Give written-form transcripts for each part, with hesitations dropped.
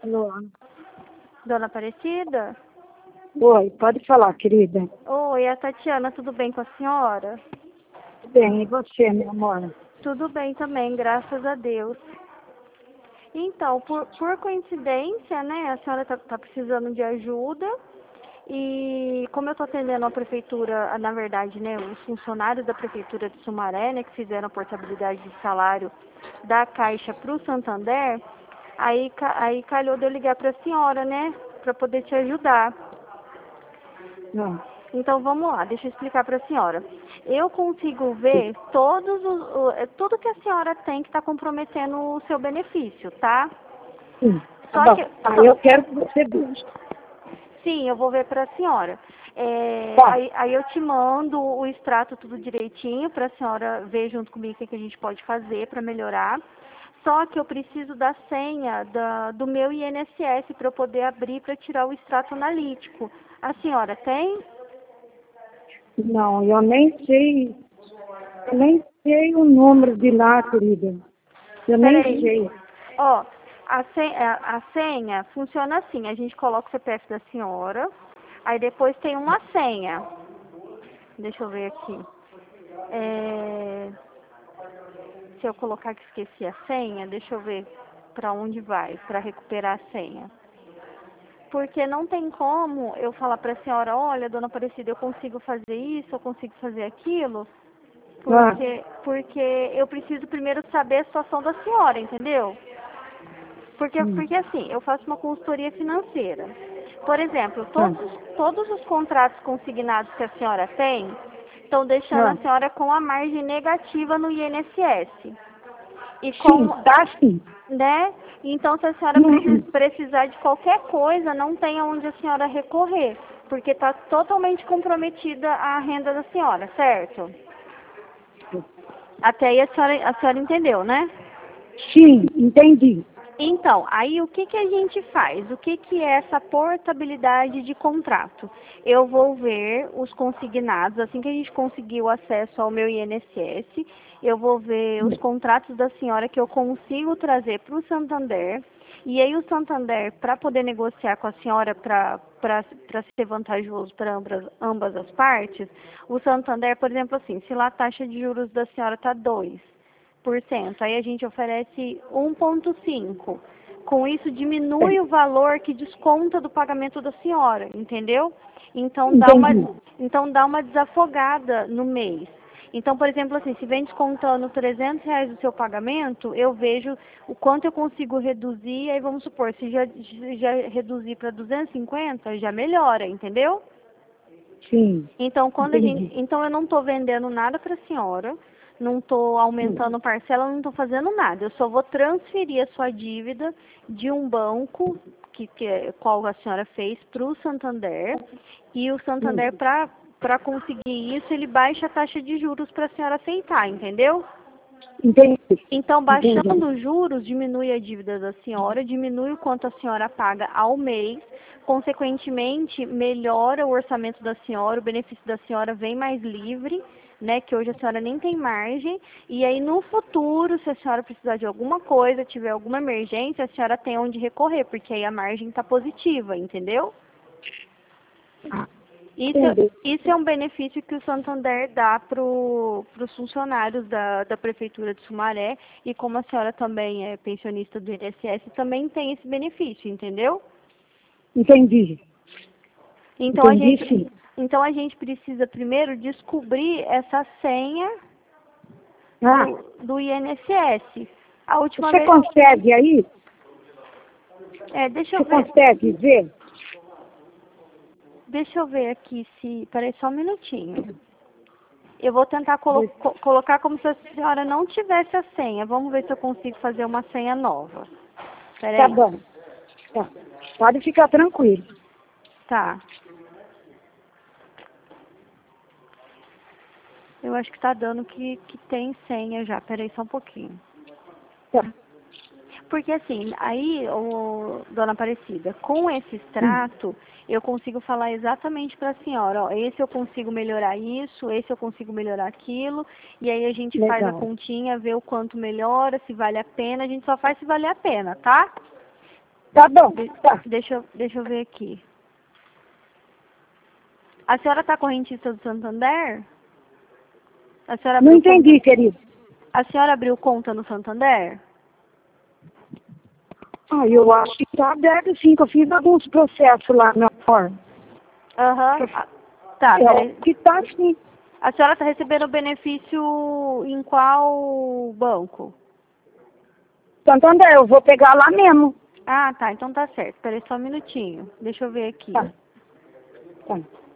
Alô? Dona Aparecida? Oi, pode falar, querida. Oi, a Tatiana, tudo bem com a senhora? Bem, e você, meu amor? Tudo bem também, graças a Deus. Então, por coincidência, né, a senhora tá precisando de ajuda e como eu tô atendendo a prefeitura, na verdade, né, os funcionários da prefeitura de Sumaré, né, que fizeram a portabilidade de salário da Caixa para o Santander, aí calhou de eu ligar para a senhora, né, para poder te ajudar. Não. Então vamos lá, deixa eu explicar para a senhora. Eu consigo ver tudo que a senhora tem que está comprometendo o seu benefício, tá? Sim, tá Só que bom. Aí eu quero que você veja. sim, eu vou ver para a senhora. Tá. Aí eu te mando o extrato tudo direitinho para a senhora ver junto comigo o que a gente pode fazer para melhorar. Só que eu preciso da senha do meu INSS para eu poder abrir para tirar o extrato analítico. A senhora tem? Não, eu nem sei o número de lá, querida. Eu nem Peraí. sei. Ó, a senha funciona assim, a gente coloca o CPF da senhora, aí depois tem uma senha. Deixa eu ver aqui. Se eu colocar que esqueci a senha, deixa eu ver para onde vai, para recuperar a senha. Porque não tem como eu falar para a senhora, olha, dona Aparecida, eu consigo fazer isso, eu consigo fazer aquilo, Ah, porque eu preciso primeiro saber a situação da senhora, entendeu? sim. Porque assim, eu faço uma consultoria financeira. Por exemplo, Ah, todos os contratos consignados que a senhora tem estão deixando a ah. senhora com a margem negativa no INSS. E Sim, como, tá sim. né? Então, se a senhora Uhum. precisar de qualquer coisa, não tem aonde a senhora recorrer, porque está totalmente comprometida a renda da senhora, certo? Até aí a senhora entendeu, né? Sim, entendi. Então, aí o que a gente faz? O que é essa portabilidade de contrato? Eu vou ver os consignados, assim que a gente conseguir o acesso ao meu INSS, eu vou ver os contratos da senhora que eu consigo trazer para o Santander, e aí o Santander, para poder negociar com a senhora, para ser vantajoso para ambas as partes, o Santander, por exemplo, assim, se lá a taxa de juros da senhora está 2%. Aí a gente oferece 1,5. Com isso diminui o valor que desconta do pagamento da senhora, entendeu? Entendi. Então dá uma desafogada no mês. Então, por exemplo, assim, se vem descontando R$ 300 do seu pagamento, eu vejo o quanto eu consigo reduzir, aí vamos supor, se já reduzir para 250, já melhora, entendeu? Sim, Então, entendi. então eu não estou vendendo nada para a senhora, não estou aumentando parcela, não estou fazendo nada. Eu só vou transferir a sua dívida de um banco qual a senhora fez para o Santander, e o Santander, para conseguir isso, ele baixa a taxa de juros para a senhora aceitar, entendeu? Entendi. Então, Entendi. baixando os juros, diminui a dívida da senhora, diminui o quanto a senhora paga ao mês, consequentemente, melhora o orçamento da senhora, o benefício da senhora vem mais livre, né, que hoje a senhora nem tem margem, e aí no futuro, se a senhora precisar de alguma coisa, tiver alguma emergência, a senhora tem onde recorrer, porque aí a margem está positiva, entendeu? Ah, Isso, entendi. isso é um benefício que o Santander dá para os funcionários da Prefeitura de Sumaré, e como a senhora também é pensionista do INSS, também tem esse benefício, entendeu? Entendi. Então a Entendi, gente, sim. então a gente precisa primeiro descobrir essa senha Ah, do INSS. A última você vez, consegue aí? deixa eu Você ver, consegue ver? aqui se, peraí só um minutinho. Eu vou tentar colocar como se a senhora não tivesse a senha. Vamos ver se eu consigo fazer uma senha nova. Tá Peraí. bom. Tá. Pode ficar tranquilo. Tá. Eu acho que tá dando que tem senha já. Peraí só um pouquinho. Tá. Porque assim, aí, dona Aparecida, com esse extrato, eu consigo falar exatamente para a senhora, ó, esse eu consigo melhorar isso, esse eu consigo melhorar aquilo, e aí a gente faz a Legal. continha, vê o quanto melhora, se vale a pena, a gente só faz se vale a pena, tá? Tá bom, tá. Deixa eu ver aqui. A senhora tá correntista do Santander? A senhora Não abriu entendi, conta? querido. A senhora abriu conta no Santander? Ah, eu acho que tá aberto sim, que eu fiz alguns processos lá, meu amor. Aham. Tá, Eu peraí. acho que tá sim. A senhora tá recebendo o benefício em qual banco? Santander, eu vou pegar lá mesmo. Ah, tá, então tá certo. Peraí só um minutinho. Deixa eu ver aqui. Tá, tá.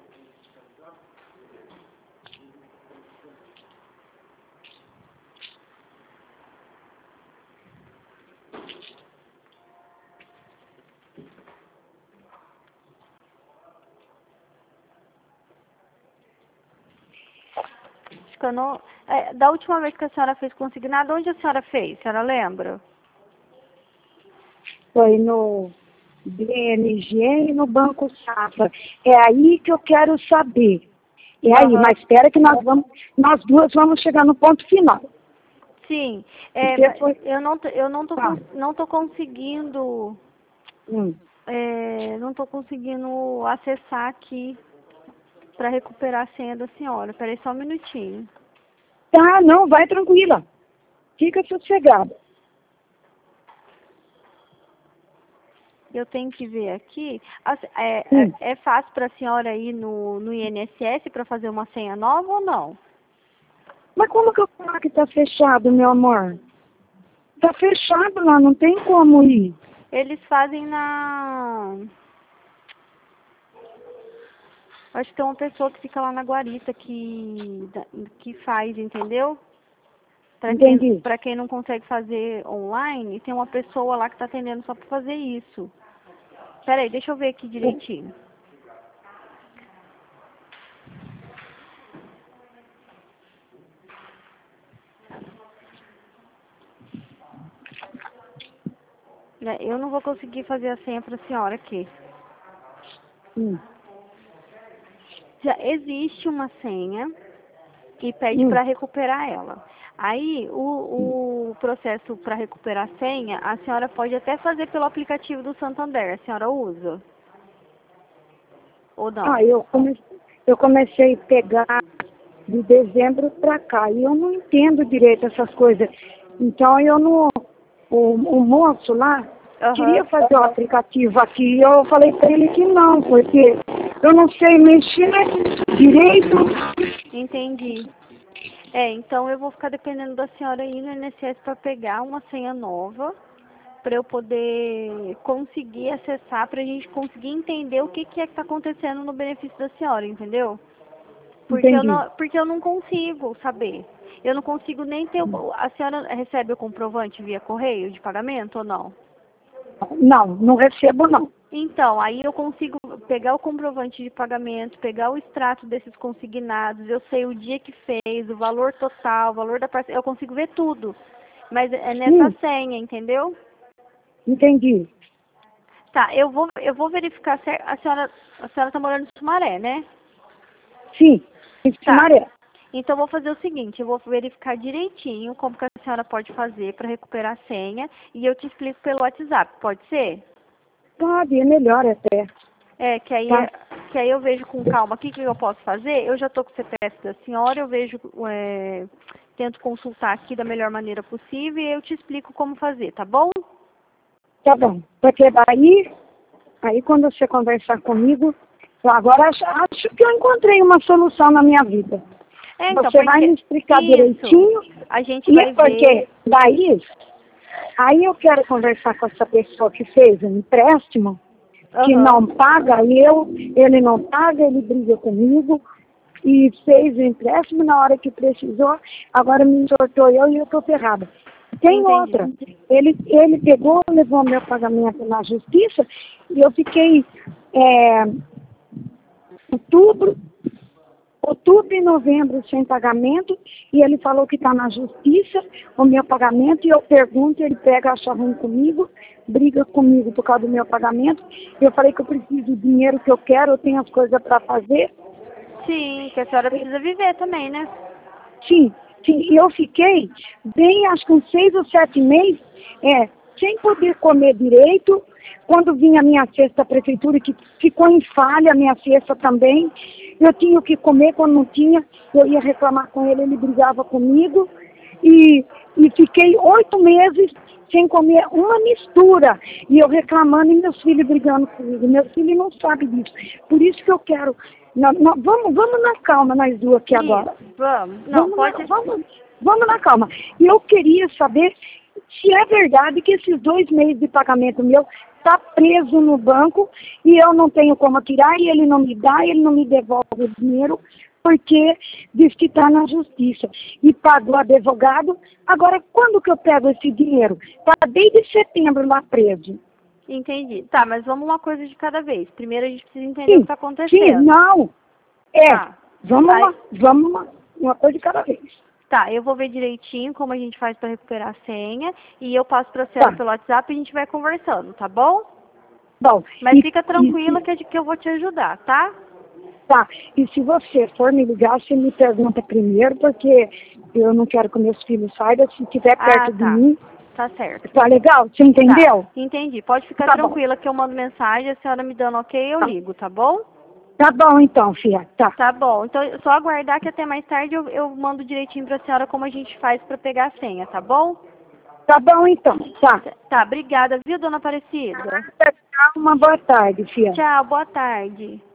Acho que eu não... da última vez que a senhora fez consignado, onde a senhora fez? A senhora lembra? Foi no BMG e no Banco Safra. É aí que eu quero saber. É aí, Aham. mas espera que nós duas vamos chegar no ponto final. Sim. Porque foi... Tá. Não tô conseguindo... Hum. não tô conseguindo acessar aqui para recuperar a senha da senhora. Peraí só um minutinho. Tá, não, vai tranquila. Fica sossegada. Eu tenho que ver aqui. Hum. É fácil para a senhora ir no INSS para fazer uma senha nova ou não? Mas como que eu falo que tá fechado, meu amor? Tá fechado lá, não tem como ir. Eles fazem na... Acho que tem uma pessoa que fica lá na guarita que faz, entendeu? Entendi. Para quem não consegue fazer online, tem uma pessoa lá que está atendendo só para fazer isso. Peraí, deixa eu ver aqui direitinho. Eu não vou conseguir fazer a senha para a senhora aqui. Hum. Já existe uma senha e pede para recuperar ela. Aí, o processo para recuperar a senha, a senhora pode até fazer pelo aplicativo do Santander. A senhora usa? Ou não? Ah, eu comecei a pegar de dezembro para cá e eu não entendo direito essas coisas. Então eu não... O moço lá queria fazer o aplicativo aqui e eu falei para ele que não, porque eu não sei mexer direito. Entendi. Então eu vou ficar dependendo da senhora aí no INSS para pegar uma senha nova, para eu poder conseguir acessar, para a gente conseguir entender o que é que está acontecendo no benefício da senhora, entendeu? Entendi. Porque eu não consigo saber. Eu não consigo nem ter... A senhora recebe o comprovante via correio de pagamento ou não? Não, não recebo não. Então, aí eu consigo pegar o comprovante de pagamento, pegar o extrato desses consignados, eu sei o dia que fez, o valor total, o valor da parcela, eu consigo ver tudo. Mas é nessa senha, entendeu? Entendi. Tá, eu vou verificar se a senhora tá morando em Sumaré, né? Sim, em Tá. Sumaré. Então, eu vou fazer o seguinte, eu vou verificar direitinho como que a senhora pode fazer para recuperar a senha e eu te explico pelo WhatsApp, pode ser? Pode, é melhor até. Que aí eu vejo com calma o que eu posso fazer. Eu já estou com o CPF da senhora, eu vejo, tento consultar aqui da melhor maneira possível e eu te explico como fazer, tá bom? Tá bom. Porque aí quando você conversar comigo, eu agora acho que eu encontrei uma solução na minha vida. Então, Você vai me explicar direitinho. A gente vai porque daí, aí eu quero conversar com essa pessoa que fez um empréstimo, que não paga, ele não paga, ele briga comigo e fez o empréstimo na hora que precisou, agora me sortou eu e eu estou ferrada. Tem outra, ele pegou, levou meu pagamento na justiça e eu fiquei outubro e novembro sem pagamento, e ele falou que está na justiça o meu pagamento, e eu pergunto, ele pega, acha ruim comigo, briga comigo por causa do meu pagamento, e eu falei que eu preciso do dinheiro que eu quero, eu tenho as coisas para fazer. Sim, que a senhora precisa viver também, né? Sim, e eu fiquei bem, acho que uns 6 ou 7 meses, sem poder comer direito, quando vinha a minha cesta da prefeitura, que ficou em falha a minha cesta também, eu tinha o que comer, quando não tinha, eu ia reclamar com ele, ele brigava comigo, e fiquei 8 meses sem comer uma mistura, e eu reclamando e meus filhos brigando comigo. Meus filhos não sabem disso. Por isso que eu quero... vamos na calma, nós duas aqui agora. Vamos. Não, Vamos na calma. E eu queria saber se é verdade que esses 2 meses de pagamento meu está preso no banco e eu não tenho como tirar, e ele não me dá, ele não me devolve o dinheiro, porque diz que está na justiça. E pagou advogado. Agora, quando que eu pego esse dinheiro? Está desde setembro lá preso. Entendi. Tá, mas vamos uma coisa de cada vez. Primeiro a gente precisa entender o que está acontecendo. Sim, não. Tá. Vamos uma coisa de cada vez. Tá, eu vou ver direitinho como a gente faz para recuperar a senha e eu passo para a senhora pelo WhatsApp e a gente vai conversando, tá bom? Bom. Mas fica tranquila que eu vou te ajudar, tá? Tá, e se você for me ligar, você me pergunta primeiro, porque eu não quero que meus filhos saibam, se estiver perto de mim. Tá certo. Tá legal? Você entendeu? Tá, entendi. Pode ficar tranquila que eu mando mensagem, a senhora me dando ok, eu ligo, tá bom? Tá bom então, filha. Tá. Tá bom. Então, só aguardar que até mais tarde eu mando direitinho pra senhora como a gente faz pra pegar a senha, tá bom? Tá bom então, tá. Tá, obrigada, viu, dona Aparecida? Uma boa tarde, filha. Tchau, boa tarde.